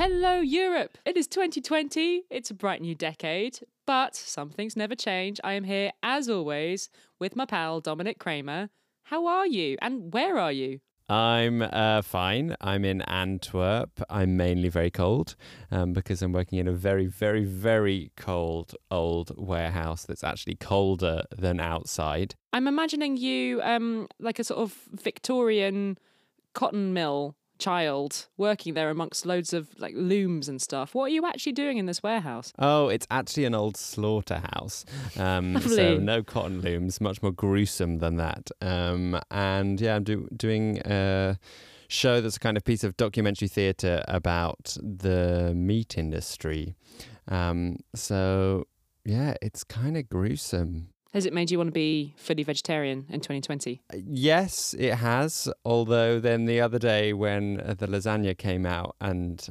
Hello, Europe! It is 2020. It's a bright new decade, but some things never change. I am here, as always, with my pal, Dominic Kramer. How are you? And where are you? I'm fine. I'm in Antwerp. I'm mainly very cold because I'm working in a very, very, very cold old warehouse that's actually colder than outside. I'm imagining you like a sort of Victorian cotton mill child working there amongst loads of like looms and stuff. What are you actually doing in this warehouse? Oh, it's actually an old slaughterhouse. So no cotton looms, much more gruesome than that. And yeah, I'm doing a show that's a kind of piece of documentary theatre about the meat industry. So yeah, it's kind of gruesome. Has it made you want to be fully vegetarian in 2020? Yes, it has. Although then the other day when the lasagna came out and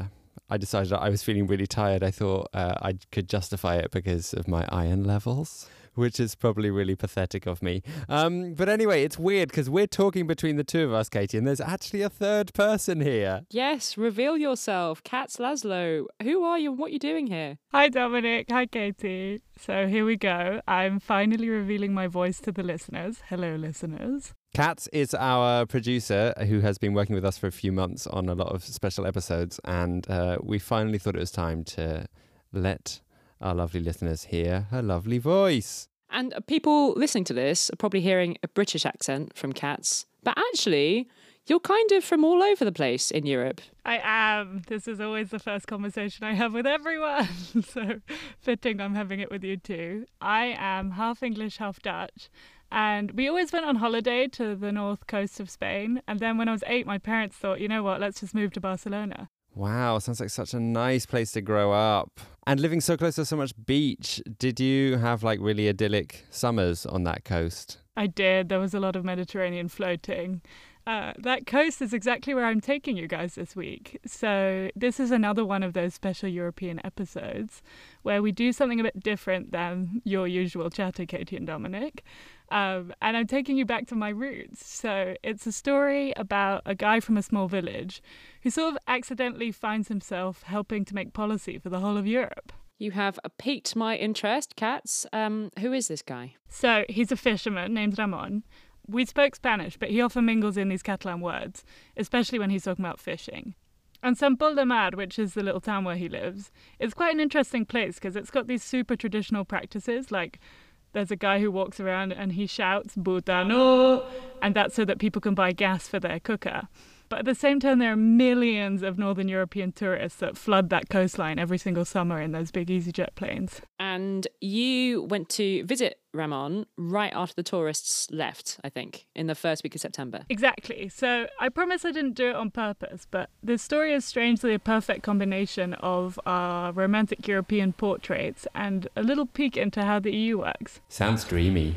I decided I was feeling really tired, I thought I could justify it because of my iron levels, which is probably really pathetic of me. But anyway, it's weird because we're talking between the two of us, Katie, and there's actually a third person here. Yes, reveal yourself. Katz Laszlo. Who are you and what are you doing here? Hi, Dominic. Hi, Katie. So here we go. I'm finally revealing my voice to the listeners. Hello, listeners. Katz is our producer who has been working with us for a few months on a lot of special episodes, and we finally thought it was time to let our lovely listeners hear her lovely voice. And people listening to this are probably hearing a British accent from Katz, but actually, you're kind of from all over the place in Europe. I am. This is always the first conversation I have with everyone. So fitting I'm having it with you too. I am half English, half Dutch. And we always went on holiday to the north coast of Spain. And then when I was 8, my parents thought, you know what, let's just move to Barcelona. Wow, sounds like such a nice place to grow up. And living so close to so much beach, did you have like really idyllic summers on that coast? I did. There was a lot of Mediterranean floating. That coast is exactly where I'm taking you guys this week. So this is another one of those special European episodes where we do something a bit different than your usual chatter, Katie and Dominic. And I'm taking you back to my roots. So it's a story about a guy from a small village who sort of accidentally finds himself helping to make policy for the whole of Europe. You have piqued my interest, Katz. Who is this guy? So he's a fisherman named Ramon. We spoke Spanish, but he often mingles in these Catalan words, especially when he's talking about fishing. And Sant Pol de Mar, which is the little town where he lives, is quite an interesting place because it's got these super traditional practices, like there's a guy who walks around and he shouts, "Butano!" and that's so that people can buy gas for their cooker. But at the same time, there are millions of Northern European tourists that flood that coastline every single summer in those big EasyJet planes. And you went to visit Ramon right after the tourists left, I think, in the first week of September. Exactly. So I promise I didn't do it on purpose, but this story is strangely a perfect combination of our romantic European portraits and a little peek into how the EU works. Sounds dreamy.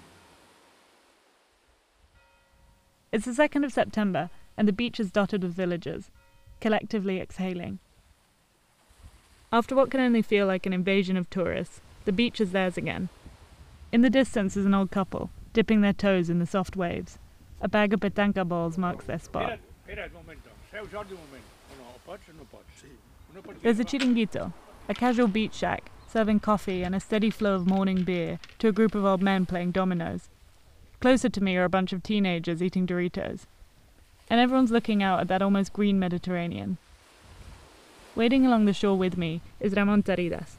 It's the 2nd of September, and the beach is dotted with villagers, collectively exhaling. After what can only feel like an invasion of tourists, the beach is theirs again. In the distance is an old couple, dipping their toes in the soft waves. A bag of petanca balls marks their spot. There's a chiringuito, a casual beach shack, serving coffee and a steady flow of morning beer to a group of old men playing dominoes. Closer to me are a bunch of teenagers eating Doritos. And everyone's looking out at that almost green Mediterranean. Wading along the shore with me is Ramon Taridas.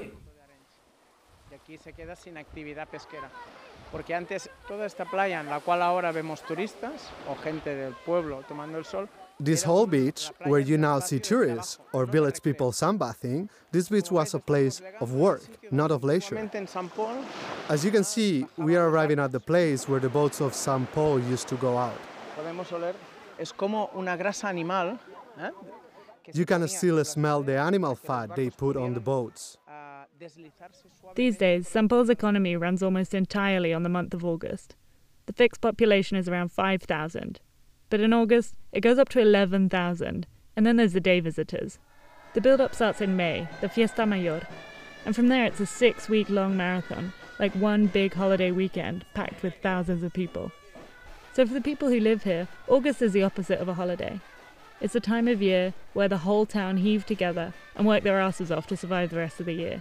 Aquí se queda sin actividad pesquera, porque antes toda esta playa en la cual ahora vemos turistas o gente del pueblo tomando el sol. This whole beach, where you now see tourists or village people sunbathing, this beach was a place of work, not of leisure. As you can see, we are arriving at the place where the boats of Sant Pol used to go out. Podemos oler, es como una grasa animal. You can still smell the animal fat they put on the boats. These days, Sant Pol's economy runs almost entirely on the month of August. The fixed population is around 5,000. But in August, it goes up to 11,000, and then there's the day visitors. The build-up starts in May, the Fiesta Mayor, and from there it's a 6-week-long marathon, like one big holiday weekend packed with thousands of people. So for the people who live here, August is the opposite of a holiday. It's a time of year where the whole town heave together and work their asses off to survive the rest of the year.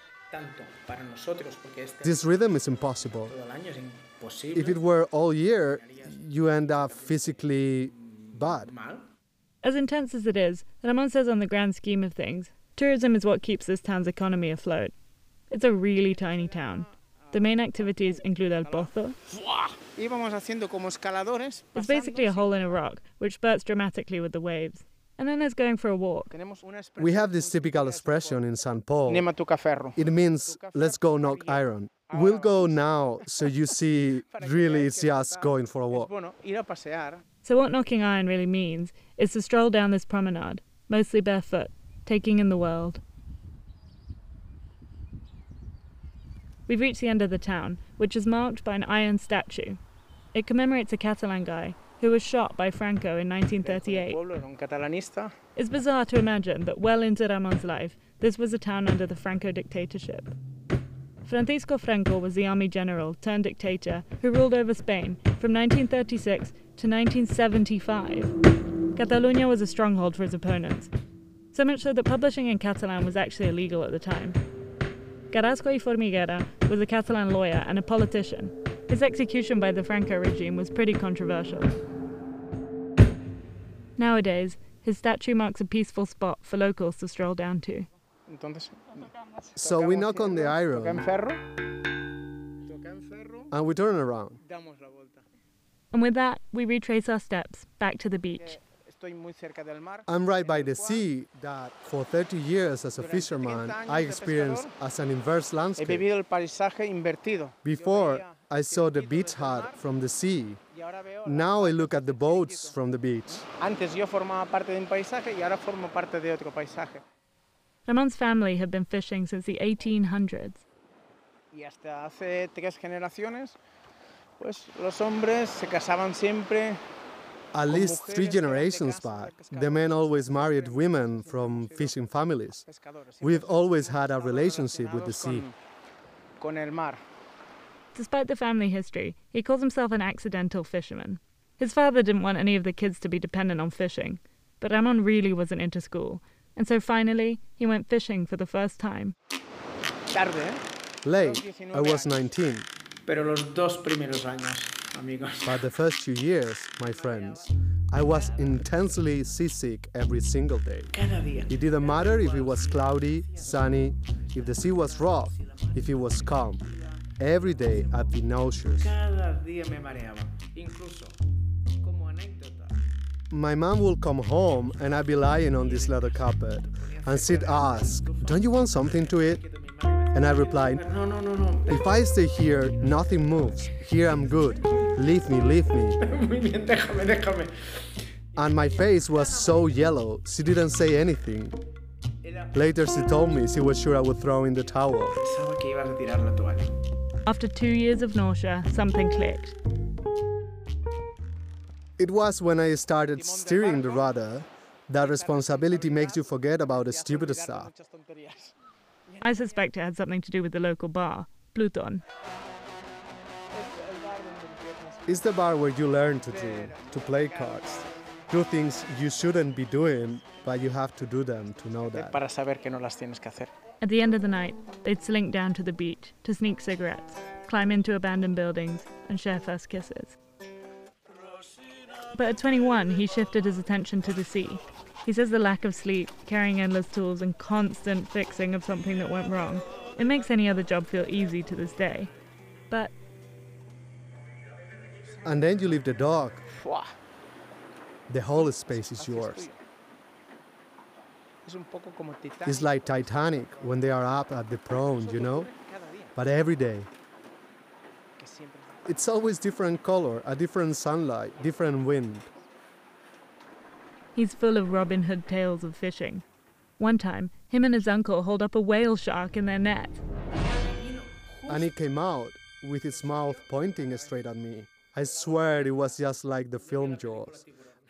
This rhythm is impossible. If it were all year, you end up physically bad. As intense as it is, Ramon says on the grand scheme of things, tourism is what keeps this town's economy afloat. It's a really tiny town. The main activities include El Pozo. It's basically a hole in a rock, which spurts dramatically with the waves. And then there's going for a walk. We have this typical expression in St. Paul. It means, let's go knock iron. We'll go now, so you see, really it's just going for a walk. So what knocking iron really means is to stroll down this promenade, mostly barefoot, taking in the world. We've reached the end of the town, which is marked by an iron statue. It commemorates a Catalan guy who was shot by Franco in 1938. It's bizarre to imagine that well into Ramon's life, this was a town under the Franco dictatorship. Francisco Franco was the army general turned dictator who ruled over Spain from 1936 to 1975. Catalonia was a stronghold for his opponents, so much so that publishing in Catalan was actually illegal at the time. Carrasco y Formiguera was a Catalan lawyer and a politician. His execution by the Franco regime was pretty controversial. Nowadays, his statue marks a peaceful spot for locals to stroll down to. So we knock on the iron and we turn around. And with that, we retrace our steps back to the beach. I'm right by the sea that for 30 years as a fisherman I experienced as an inverse landscape. Before, I saw the beach hut from the sea. Now I look at the boats from the beach. Ramon's family have been fishing since the 1800s. At least 3 generations back, the men always married women from fishing families. We've always had a relationship with the sea. Despite the family history, he calls himself an accidental fisherman. His father didn't want any of the kids to be dependent on fishing, but Ramon really wasn't into school, and so finally, he went fishing for the first time. Late, I was 19. But the first few years, my friends, I was intensely seasick every single day. It didn't matter if it was cloudy, sunny, if the sea was rough, if it was calm. Every day I'd be nauseous. My mom would come home and I'd be lying on this leather carpet, and she'd ask, "Don't you want something to eat?" And I replied, "No. If I stay here, nothing moves. Here I'm good. Leave me, leave me." And my face was so yellow, she didn't say anything. Later she told me she was sure I would throw in the towel. After 2 years of nausea, something clicked. It was when I started steering the rudder that responsibility makes you forget about the stupid stuff. I suspect it had something to do with the local bar, Pluton. It's the bar where you learn to drink, to play cards, do things you shouldn't be doing, but you have to do them to know that. At the end of the night, they'd slink down to the beach to sneak cigarettes, climb into abandoned buildings, and share first kisses. But at 21, he shifted his attention to the sea. He says the lack of sleep, carrying endless tools, and constant fixing of something that went wrong, it makes any other job feel easy to this day. But... And then you leave the dock. The whole space is yours. It's like Titanic when they are up at the prawn, you know? But every day. It's always different color, a different sunlight, different wind. He's full of Robin Hood tales of fishing. One time, him and his uncle hold up a whale shark in their net. And it came out with its mouth pointing straight at me. I swear it was just like the film Jaws.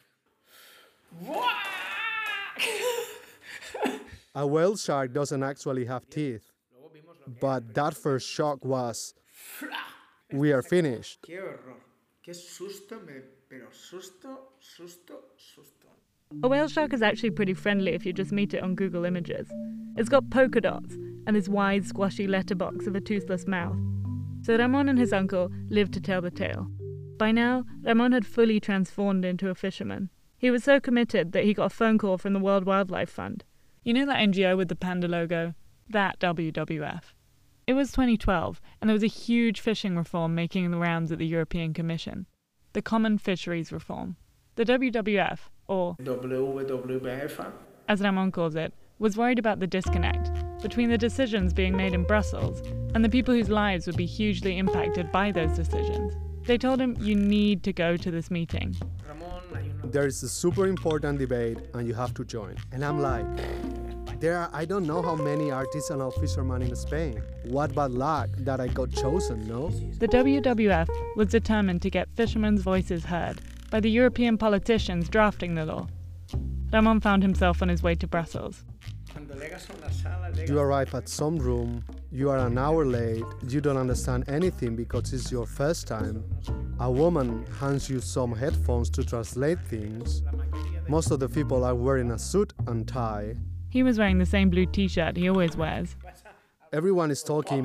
A whale shark doesn't actually have teeth. But that first shock was, we are finished. A whale shark is actually pretty friendly if you just meet it on Google Images. It's got polka dots and this wide, squashy letterbox of a toothless mouth. So Ramon and his uncle lived to tell the tale. By now, Ramon had fully transformed into a fisherman. He was so committed that he got a phone call from the World Wildlife Fund. You know that NGO with the panda logo? That WWF. It was 2012, and there was a huge fishing reform making the rounds at the European Commission. The Common Fisheries Reform. The WWF, or WWF, as Ramon calls it, was worried about the disconnect between the decisions being made in Brussels and the people whose lives would be hugely impacted by those decisions. They told him, you need to go to this meeting. There is a super important debate and you have to join. And I'm like, there are I don't know how many artisanal fishermen in Spain. What bad luck that I got chosen, no? The WWF was determined to get fishermen's voices heard by the European politicians drafting the law. Ramon found himself on his way to Brussels. You arrive at some room, you are an hour late, you don't understand anything because it's your first time. A woman hands you some headphones to translate things. Most of the people are wearing a suit and tie. He was wearing the same blue t-shirt he always wears. Everyone is talking,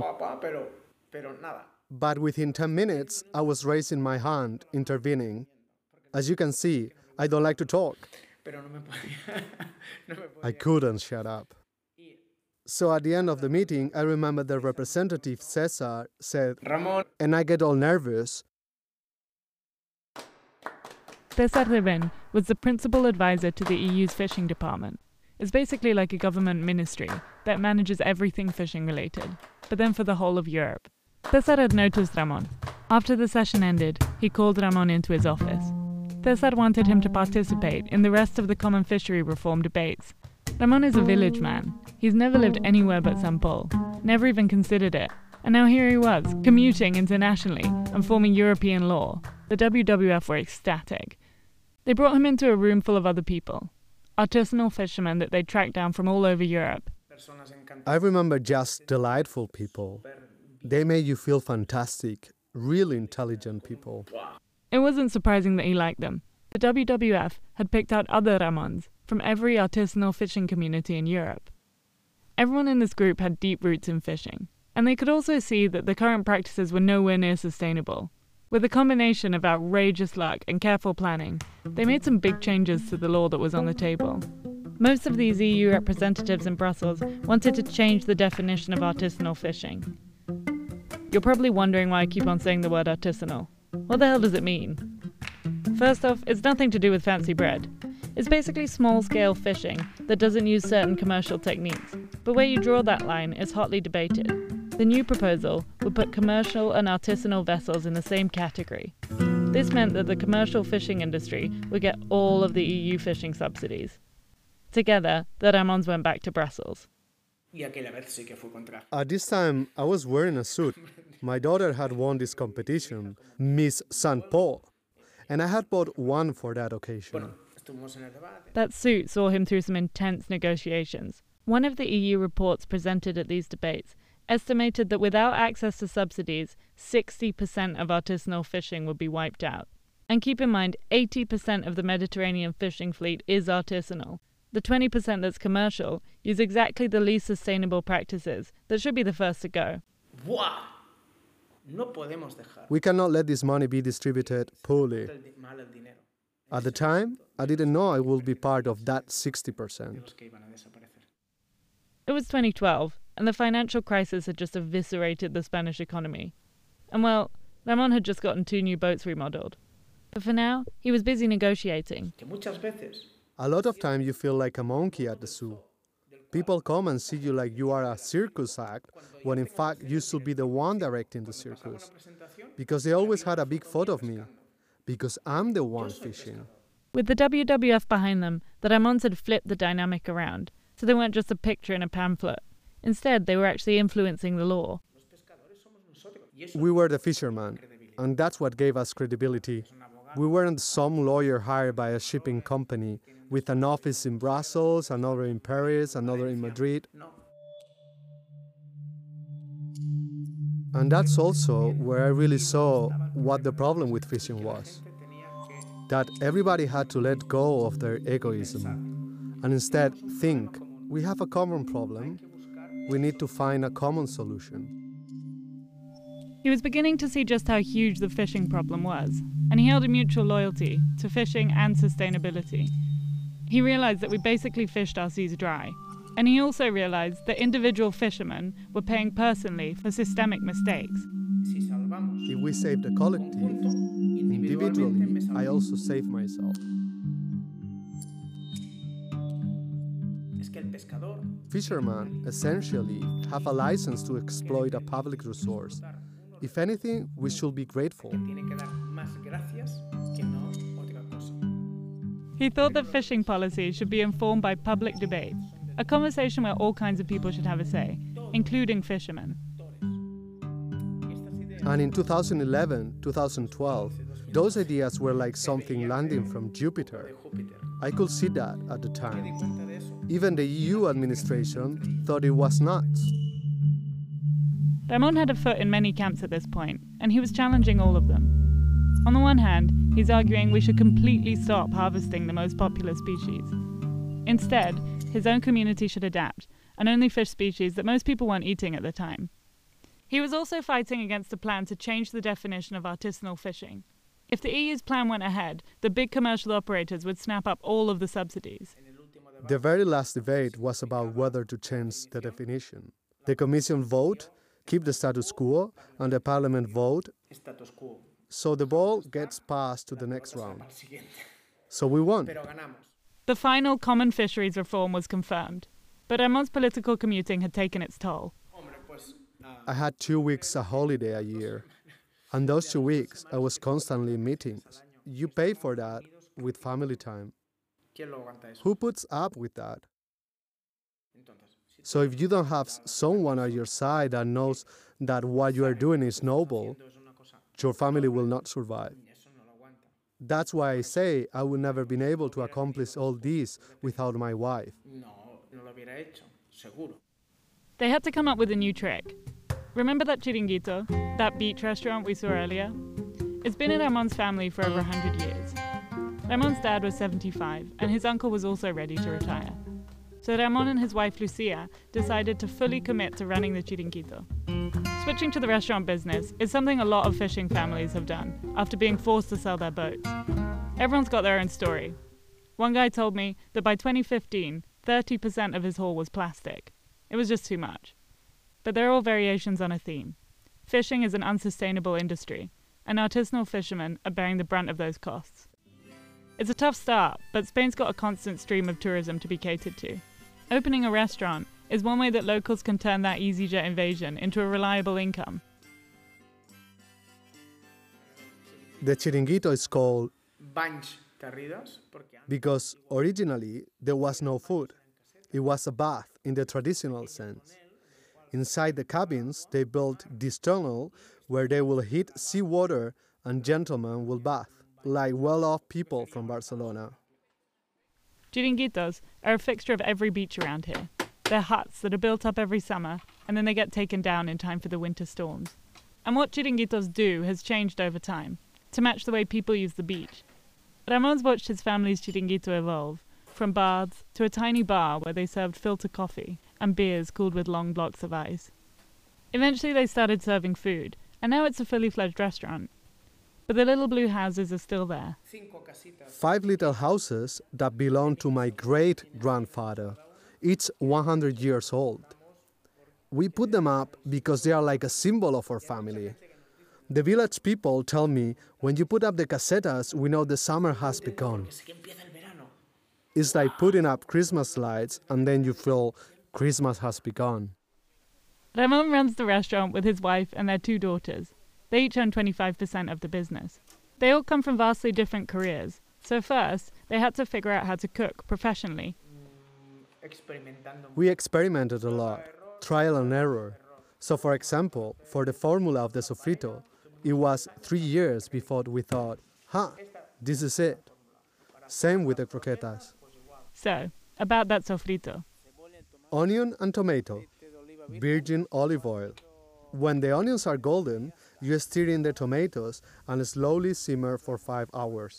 but within 10 minutes, I was raising my hand, intervening. As you can see, I don't like to talk. I couldn't shut up. So at the end of the meeting, I remember the representative, Cesar, said, Ramon, and I get all nervous. Cesar Reben was the principal advisor to the EU's fishing department. It's basically like a government ministry that manages everything fishing related, but then for the whole of Europe. Cesar had noticed Ramon. After the session ended, he called Ramon into his office. Cesar wanted him to participate in the rest of the common fishery reform debates. Ramon is a village man. He's never lived anywhere but St. Paul, never even considered it. And now here he was, commuting internationally and forming European law. The WWF were ecstatic. They brought him into a room full of other people, artisanal fishermen that they'd tracked down from all over Europe. I remember just delightful people. They made you feel fantastic, really intelligent people. It wasn't surprising that he liked them. The WWF had picked out other Ramons from every artisanal fishing community in Europe. Everyone in this group had deep roots in fishing, and they could also see that the current practices were nowhere near sustainable. With a combination of outrageous luck and careful planning, they made some big changes to the law that was on the table. Most of these EU representatives in Brussels wanted to change the definition of artisanal fishing. You're probably wondering why I keep on saying the word artisanal. What the hell does it mean? First off, it's nothing to do with fancy bread. It's basically small-scale fishing that doesn't use certain commercial techniques. But where you draw that line is hotly debated. The new proposal would put commercial and artisanal vessels in the same category. This meant that the commercial fishing industry would get all of the EU fishing subsidies. Together, the Ramons went back to Brussels. At this time, I was wearing a suit. My daughter had won this competition, Miss St. Paul, and I had bought one for that occasion. That suit saw him through some intense negotiations. One of the EU reports presented at these debates estimated that without access to subsidies, 60% of artisanal fishing would be wiped out. And keep in mind, 80% of the Mediterranean fishing fleet is artisanal. The 20% that's commercial use exactly the least sustainable practices that should be the first to go. We cannot let this money be distributed poorly. At the time, I didn't know I would be part of that 60%. It was 2012, and the financial crisis had just eviscerated the Spanish economy. And well, Ramon had just gotten 2 new boats remodeled. But for now, he was busy negotiating. A lot of time you feel like a monkey at the zoo. People come and see you like you are a circus act, when in fact you should be the one directing the circus. Because they always had a big photo of me. Because I'm the one fishing. With the WWF behind them, the Ramons had flipped the dynamic around, so they weren't just a picture in a pamphlet. Instead, they were actually influencing the law. We were the fishermen, and that's what gave us credibility. We weren't some lawyer hired by a shipping company with an office in Brussels, another in Paris, another in Madrid. And that's also where I really saw what the problem with fishing was. that everybody had to let go of their egoism and instead think, we have a common problem, we need to find a common solution. He was beginning to see just how huge the fishing problem was, and he held a mutual loyalty to fishing and sustainability. He realized that we basically fished our seas dry, and he also realized that individual fishermen were paying personally for systemic mistakes. If we save the collective, individually, I also save myself. Fishermen essentially have a license to exploit a public resource. If anything, we should be grateful. He thought that fishing policy should be informed by public debate, a conversation where all kinds of people should have a say, including fishermen. And in 2011, 2012, those ideas were like something landing from Jupiter. I could see that at the time. Even the EU administration thought it was nuts. Ramon had a foot in many camps at this point, and he was challenging all of them. On the one hand, he's arguing we should completely stop harvesting the most popular species. Instead, his own community should adapt and only fish species that most people weren't eating at the time. He was also fighting against the plan to change the definition of artisanal fishing. If the EU's plan went ahead, the big commercial operators would snap up all of the subsidies. The very last debate was about whether to change the definition. The Commission vote, keep the status quo, and the Parliament vote, so the ball gets passed to the next round. So we won. The final common fisheries reform was confirmed, but Ramon's political commuting had taken its toll. I had 2 weeks a holiday a year, and those 2 weeks I was constantly in meetings. You pay for that with family time. Who puts up with that? So if you don't have someone at your side that knows that what you are doing is noble, your family will not survive. That's why I say I would never been able to accomplish all this without my wife. They had to come up with a new trick. Remember that chiringuito, that beach restaurant we saw earlier? It's been in Ramon's family for over 100 years. Ramon's dad was 75, and his uncle was also ready to retire. So Ramon and his wife Lucia decided to fully commit to running the chiringuito. Switching to the restaurant business is something a lot of fishing families have done after being forced to sell their boats. Everyone's got their own story. One guy told me that by 2015, 30% of his haul was plastic. It was just too much. But they're all variations on a theme. Fishing is an unsustainable industry, and artisanal fishermen are bearing the brunt of those costs. It's a tough start, but Spain's got a constant stream of tourism to be catered to. Opening a restaurant is one way that locals can turn that EasyJet invasion into a reliable income. The chiringuito is called because originally there was no food. It was a bath in the traditional sense. Inside the cabins, they built this tunnel where they will heat seawater and gentlemen will bath, like well-off people from Barcelona. Chiringuitos are a fixture of every beach around here. They're huts that are built up every summer, and then they get taken down in time for the winter storms. And what chiringuitos do has changed over time, to match the way people use the beach. Ramon's watched his family's chiringuito evolve, from baths to a tiny bar where they served filter coffee and beers cooled with long blocks of ice. Eventually they started serving food, and now it's a fully fledged restaurant. But the little blue houses are still there. 5 little houses that belong to my great-grandfather, each 100 years old. We put them up because they are like a symbol of our family. The village people tell me, when you put up the casetas, we know the summer has begun. It's like putting up Christmas lights and then you feel Christmas has begun. Ramon runs the restaurant with his wife and their 2 daughters. They each own 25% of the business. They all come from vastly different careers, so first they had to figure out how to cook professionally. We experimented a lot, trial and error. So for example, for the formula of the sofrito, it was 3 years before we thought, this is it. Same with the croquetas. So, about that sofrito. Onion and tomato, virgin olive oil. When the onions are golden, you stir in the tomatoes and slowly simmer for 5 hours.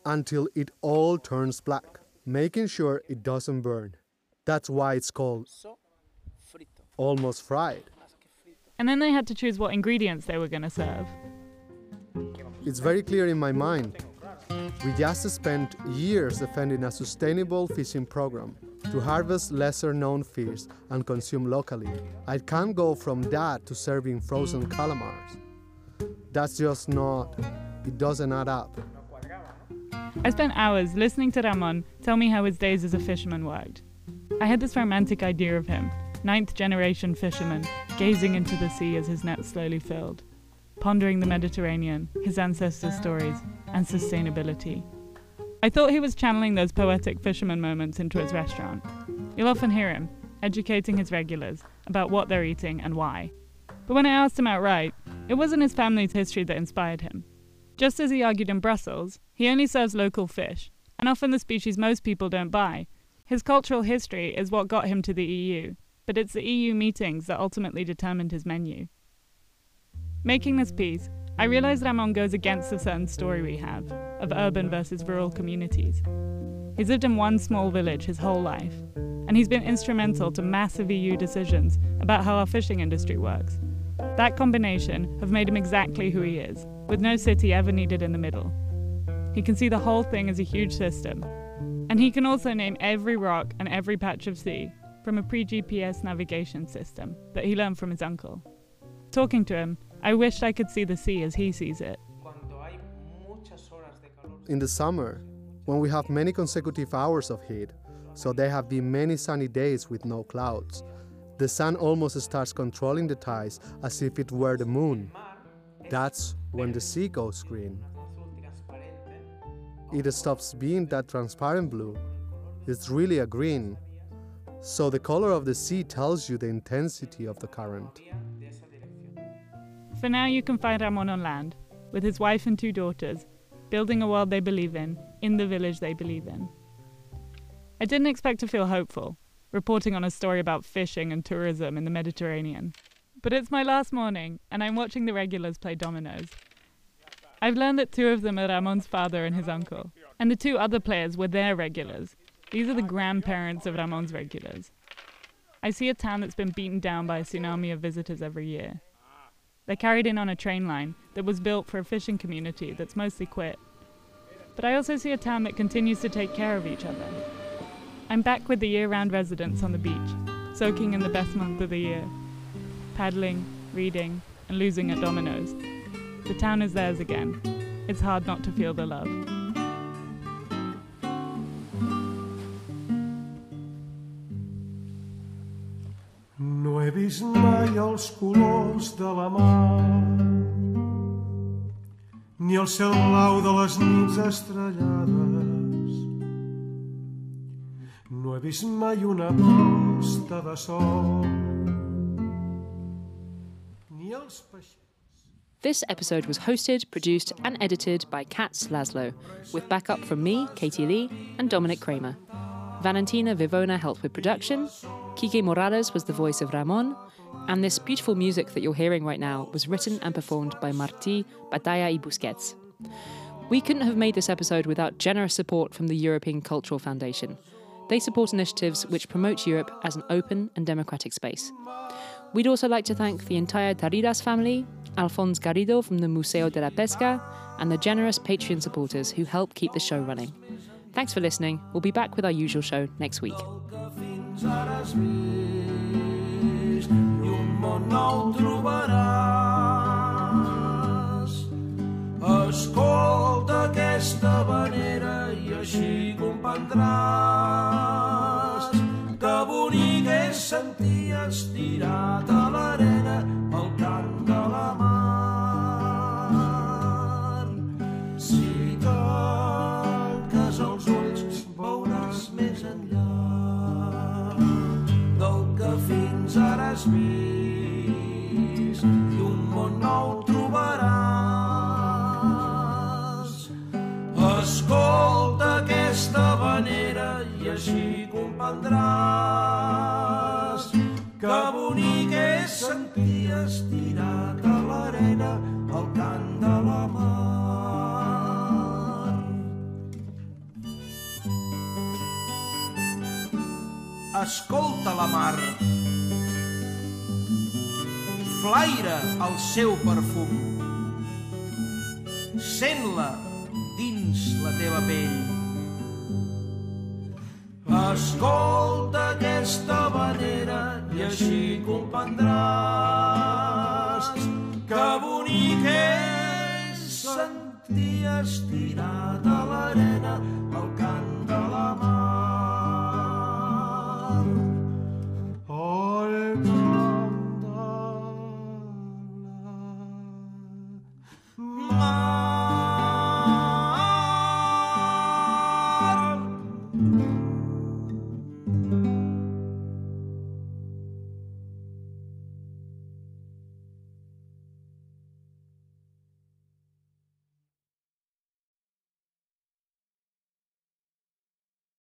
until it all turns black, making sure it doesn't burn. That's why it's called almost fried. And then they had to choose what ingredients they were going to serve. It's very clear in my mind. We just spent years defending a sustainable fishing program to harvest lesser-known fish and consume locally. I can't go from that to serving frozen calamars. That's just not... it doesn't add up. I spent hours listening to Ramon tell me how his days as a fisherman worked. I had this romantic idea of him, 9th-generation fisherman, gazing into the sea as his net slowly filled, pondering the Mediterranean, his ancestors' stories, and sustainability. I thought he was channeling those poetic fisherman moments into his restaurant. You'll often hear him, educating his regulars about what they're eating and why. But when I asked him outright, it wasn't his family's history that inspired him. Just as he argued in Brussels, he only serves local fish, and often the species most people don't buy. His cultural history is what got him to the EU, but it's the EU meetings that ultimately determined his menu. Making this piece, I realized Ramon goes against a certain story we have of urban versus rural communities. He's lived in one small village his whole life, and he's been instrumental to massive EU decisions about how our fishing industry works. That combination have made him exactly who he is, with no city ever needed in the middle. He can see the whole thing as a huge system, and he can also name every rock and every patch of sea from a pre-GPS navigation system that he learned from his uncle. Talking to him, I wished I could see the sea as he sees it. In the summer, when we have many consecutive hours of heat, so there have been many sunny days with no clouds, the sun almost starts controlling the tides as if it were the moon. That's when the sea goes green. It stops being that transparent blue. It's really a green. So the color of the sea tells you the intensity of the current. For now, you can find Ramon on land, with his wife and 2 daughters, building a world they believe in the village they believe in. I didn't expect to feel hopeful, reporting on a story about fishing and tourism in the Mediterranean. But it's my last morning, and I'm watching the regulars play dominoes. I've learned that 2 of them are Ramon's father and his uncle, and the 2 other players were their regulars. These are the grandparents of Ramon's regulars. I see a town that's been beaten down by a tsunami of visitors every year. They're carried in on a train line that was built for a fishing community that's mostly quit. But I also see a town that continues to take care of each other. I'm back with the year-round residents on the beach, soaking in the best month of the year, paddling, reading, and losing at dominoes. The town is theirs again. It's hard not to feel the love. No he vist mai els colors de la mar, ni el cel blau de les nits estrellades. No he vist mai una posta de sol, ni els peixets. This episode was hosted, produced and edited by Katz Laszlo, with backup from me, Katie Lee, and Dominic Kramer. Valentina Vivona helped with production, Kike Morales was the voice of Ramon, and this beautiful music that you're hearing right now was written and performed by Martí Batalla y Busquets. We couldn't have made this episode without generous support from the European Cultural Foundation. They support initiatives which promote Europe as an open and democratic space. We'd also like to thank the entire Taridas family, Alphonse Garrido from the Museo de la Pesca, and the generous Patreon supporters who help keep the show running. Thanks for listening. We'll be back with our usual show next week. Escolta aquesta vanera i així comprendràs que bonic és sentir estirat a l'arena el cant de la mar. Si tanques els ulls veuràs més enllà del que fins ara has vist i un món nou trobaràs. Escolta aquesta vanera i així comprendràs que bonic és sentir estirat a l'arena el cant de la mar. escolta la mar. Flaira el seu perfum. Sent-la dins la teva pell. Escolta aquesta vanera i així comprendràs que bonic és sentir estirat a l'arena el